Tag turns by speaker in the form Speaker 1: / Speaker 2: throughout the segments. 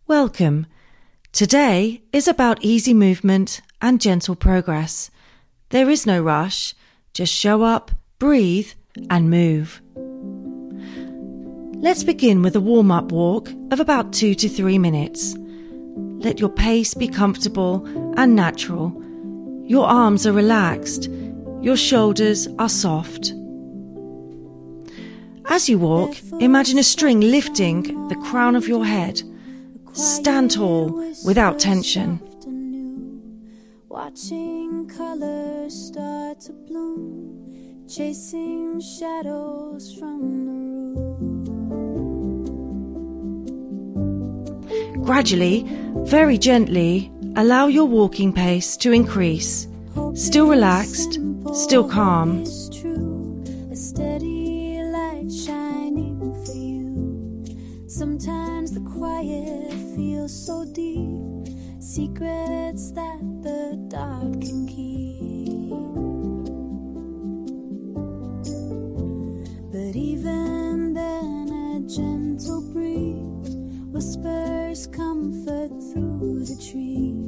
Speaker 1: Welcome. Today is about easy movement and gentle progress. There is no rush. Just show up, breathe, and move. Let's begin with a warm-up walk of about 2 to 3 minutes. Let your pace be comfortable and natural. Your arms are relaxed. Your shoulders are soft. As you walk, imagine a string lifting the crown of your head. Stand tall without tension.
Speaker 2: Watching colors start to bloom, chasing shadows from the room.
Speaker 1: Gradually, very gently, allow your walking pace to increase. Still relaxed, still calm.
Speaker 2: A steady light shining for you. Sometimes the quiet feels so deep. Secrets that the dark can keep. But even then a gentle breeze whispers comfort through the trees.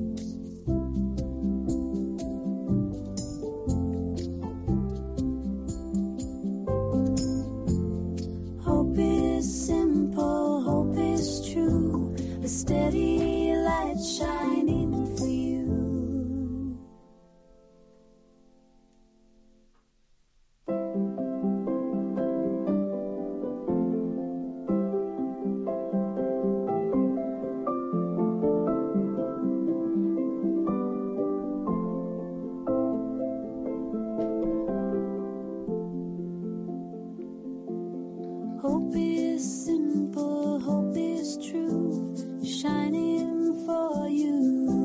Speaker 2: Hope is simple, hope is true. A steady light shining for you. Hope is simple, hope is true, shining for you.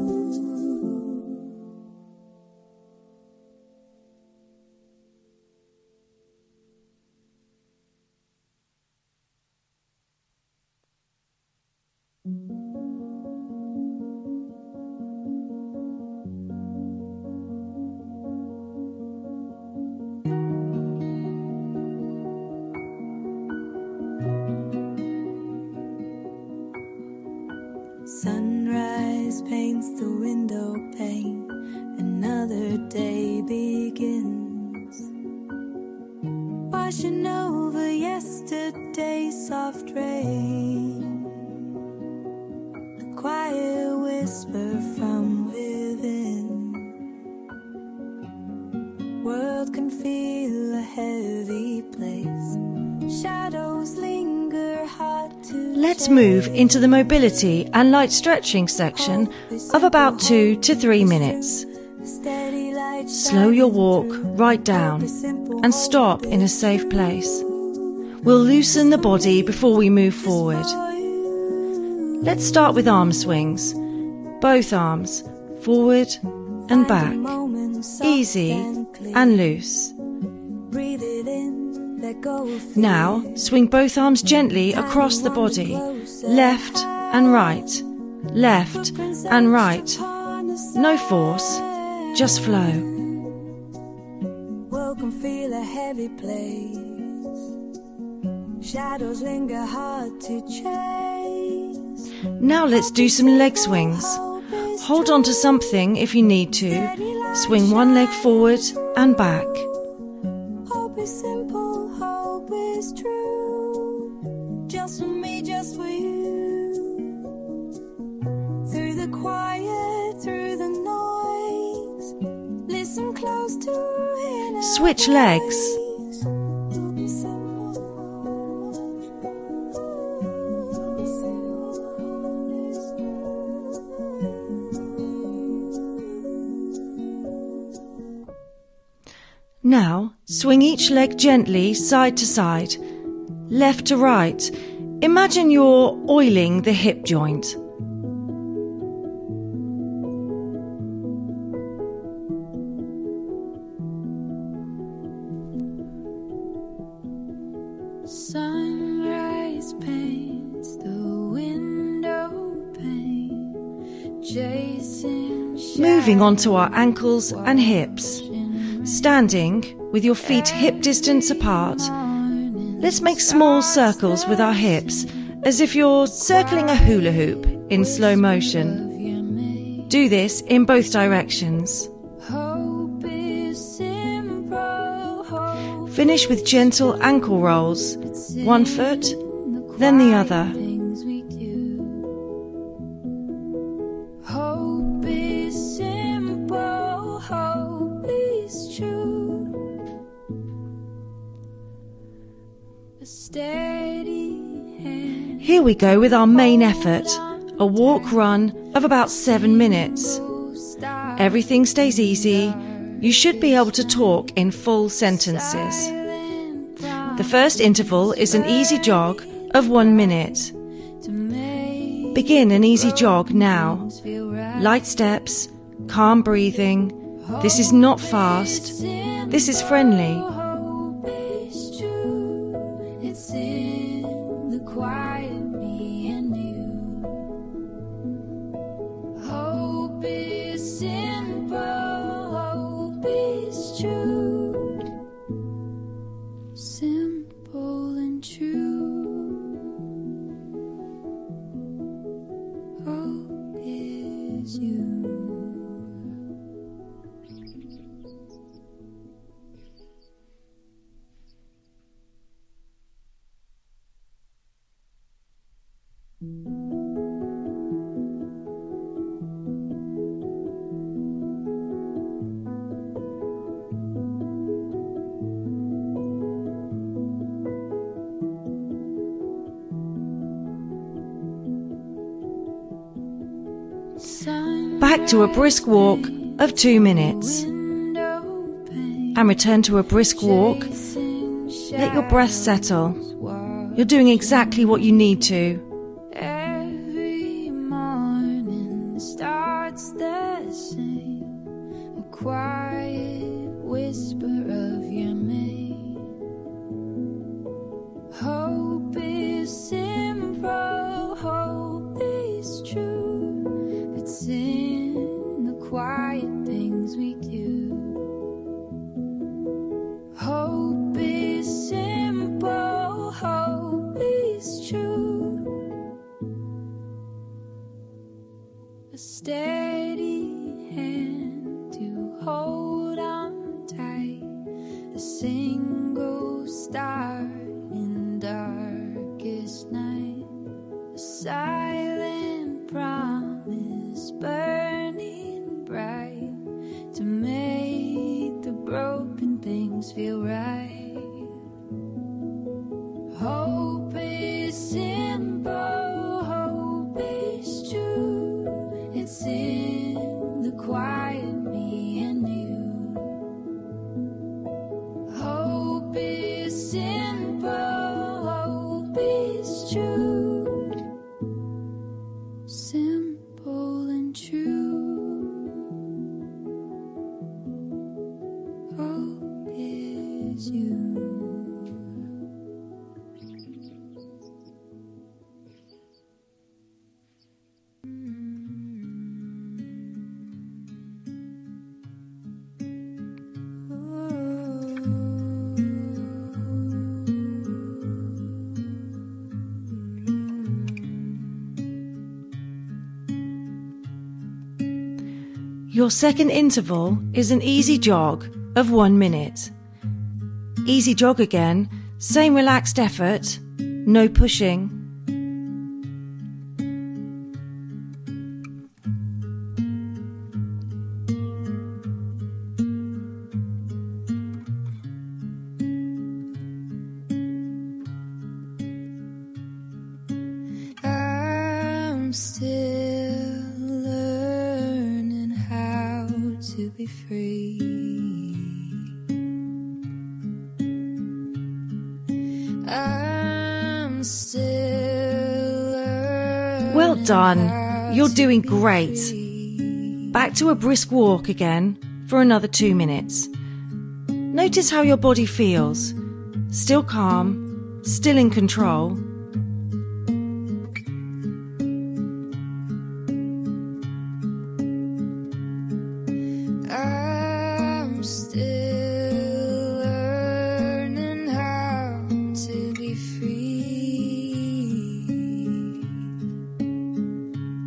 Speaker 2: Sunrise paints the window pane, another day begins. Washing over yesterday's soft rain, a quiet whisper from within. World can feel a heavy place, shadows linger hard to
Speaker 1: Let's move into the mobility and light stretching section of about 2 to 3 minutes. Slow your walk right down and stop in a safe place. We'll loosen the body before we move forward. Let's start with arm swings. Both arms, forward and back. Easy and loose. Now, swing both arms gently across the body, left and right, left and right. No force, just flow.
Speaker 2: World can feel a heavy place. Shadows linger hard to chase.
Speaker 1: Now let's do some leg swings. Hold on to something if you need to. Swing one leg forward and back.
Speaker 2: Hope is simple, hope is true. Just for me, just for you. Through the quiet, through the noise, listen close to inner
Speaker 1: Switch legs. Now, swing each leg gently side to side, left to right. Imagine you're oiling the hip joint.
Speaker 2: Sunrise paints the window pane, chasing
Speaker 1: Moving onto our ankles and hips. Standing with your feet hip distance apart, let's make small circles with our hips as if you're circling a hula hoop in slow motion. Do this in both directions. Finish with gentle ankle rolls, one foot, then the other.
Speaker 2: Hope is simple, hope is true. A steady hand.
Speaker 1: Here we go with our main effort, a walk-run of about 7 minutes. Everything stays easy. You should be able to talk in full sentences. The first interval is an easy jog of 1 minute. Begin an easy jog now. Light steps, calm breathing. This is not fast. This is friendly.
Speaker 2: It's in the quiet, me and you. Hope is simple, hope is true. Simple and true. Hope is you.
Speaker 1: Back to a brisk walk of 2 minutes. And return to a brisk walk. Let your breath settle. You're doing exactly what you need to.
Speaker 2: Every morning starts the same, a quiet whisper of your name. Hope is simple, hope is true. It's in the quiet things we do. Hope is simple, hope is true. A steady hand to hold on tight, a single star in darkest night, a silent promise burning bright to make the broken things feel right. Hope is simple, hope is true. It's in the quiet, me and you. Hope is simple, hope is true. Simple and true. Hope is you.
Speaker 1: Your second interval is an easy jog of 1 minute. Easy jog again, same relaxed effort, no pushing.
Speaker 2: I'm still learning how to be free. I'm still learning.
Speaker 1: Well done. You're doing great. Back to a brisk walk again for another 2 minutes. Notice how your body feels. Still calm, still in control.
Speaker 2: I'm still learning how to be free.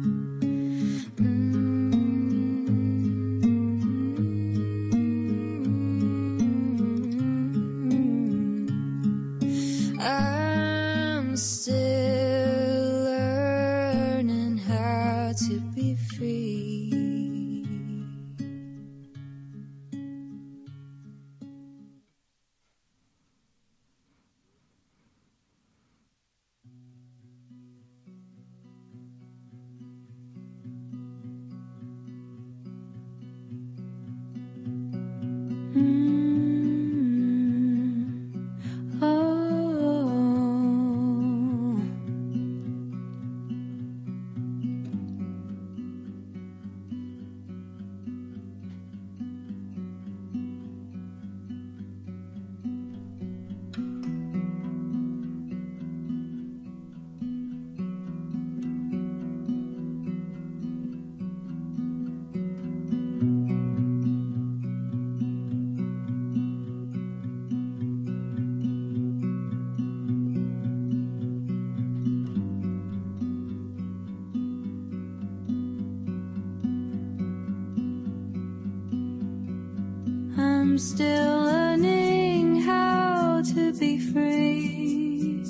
Speaker 2: I'm still learning how to be free.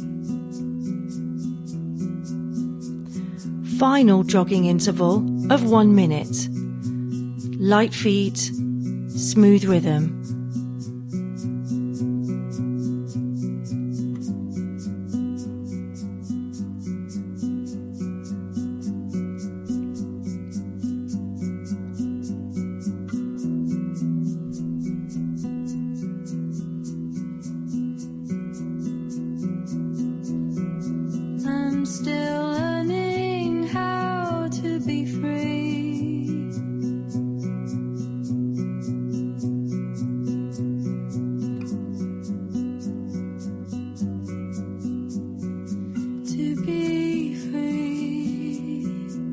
Speaker 1: Final jogging interval of 1 minute. Light feet, smooth rhythm.
Speaker 2: I'm still learning how to be free. To be free.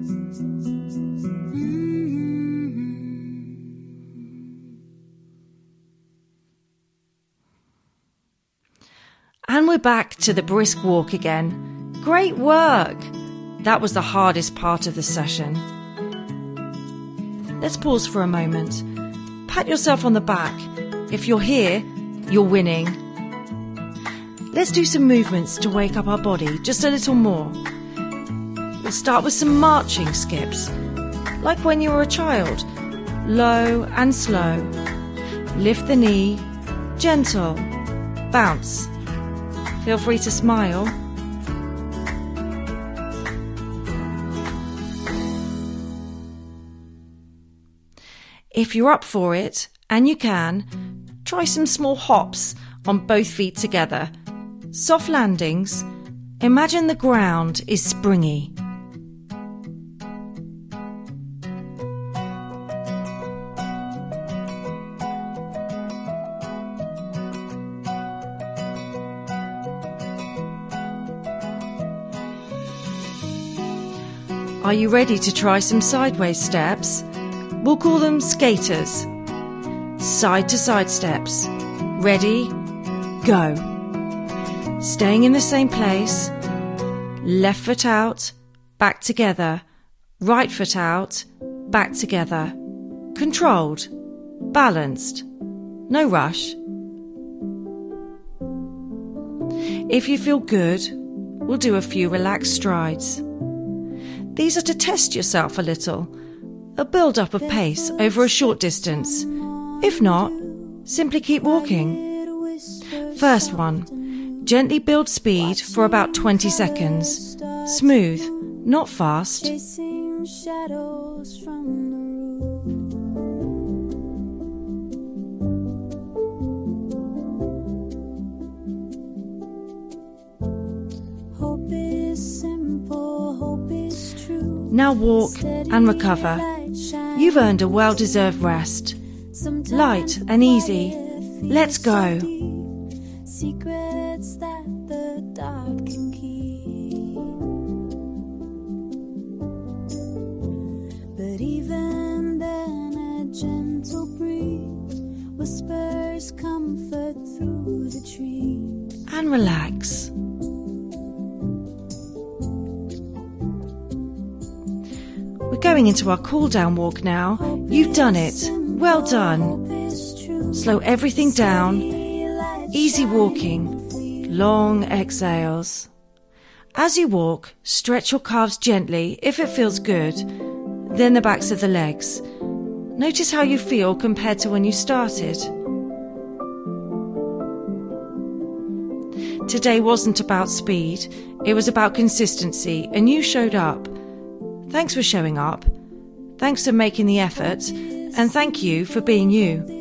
Speaker 1: And we're back to the brisk walk again. Great work! That was the hardest part of the session. Let's pause for a moment. Pat yourself on the back. If you're here, you're winning. Let's do some movements to wake up our body just a little more. We'll start with some marching skips, like when you were a child. Low and slow. Lift the knee, gentle, bounce. Feel free to smile. If you're up for it, and you can, try some small hops on both feet together. Soft landings. Imagine the ground is springy. Are you ready to try some sideways steps? We'll call them skaters. Side to side steps. Ready? Go. Staying in the same place. Left foot out, back together. Right foot out, back together. Controlled. Balanced. No rush. If you feel good, we'll do a few relaxed strides. These are to test yourself a little. A build-up of pace over a short distance. If not, simply keep walking. First one, gently build speed for about 20 seconds. Smooth, not fast.
Speaker 2: Chasing shadows from the roof. Hope is simple, hope is true.
Speaker 1: Now walk and recover. You've earned a well-deserved rest. Light and easy. Let's go.
Speaker 2: Secrets that the dark can keep. But even then a gentle breeze whispers comfort through the trees.
Speaker 1: And relax. We're going into our cool-down walk now. You've done it. Well done. Slow everything down. Easy walking. Long exhales. As you walk, stretch your calves gently if it feels good. Then the backs of the legs. Notice how you feel compared to when you started. Today wasn't about speed. It was about consistency, and you showed up. Thanks for showing up. Thanks for making the effort. And thank you for being you.